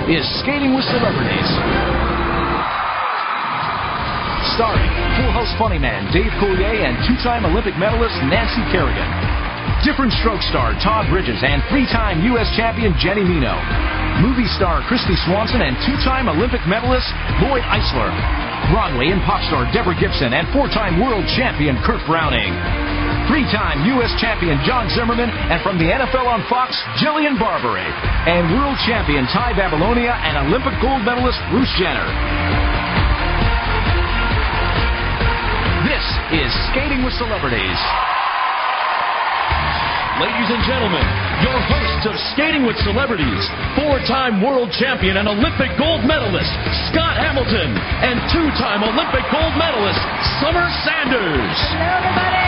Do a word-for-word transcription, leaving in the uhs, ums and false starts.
is Skating with Celebrities. Starring Full House funny man Dave Coulier and two-time Olympic medalist Nancy Kerrigan. Different Stroke star Todd Bridges and three-time U S champion Jenny Mino. Movie star Christy Swanson and two-time Olympic medalist Lloyd Eisler. Broadway and pop star Deborah Gibson and four-time world champion Kurt Browning. Three-time U S champion John Zimmerman, and from the N F L on Fox, Jillian Barberie. And world champion Ty Babylonia and Olympic gold medalist Bruce Jenner. This is Skating with Celebrities. Ladies and gentlemen, your hosts of Skating with Celebrities, four-time world champion and Olympic gold medalist Scott Hamilton, and two-time Olympic gold medalist Summer Sanders. Hello, everybody.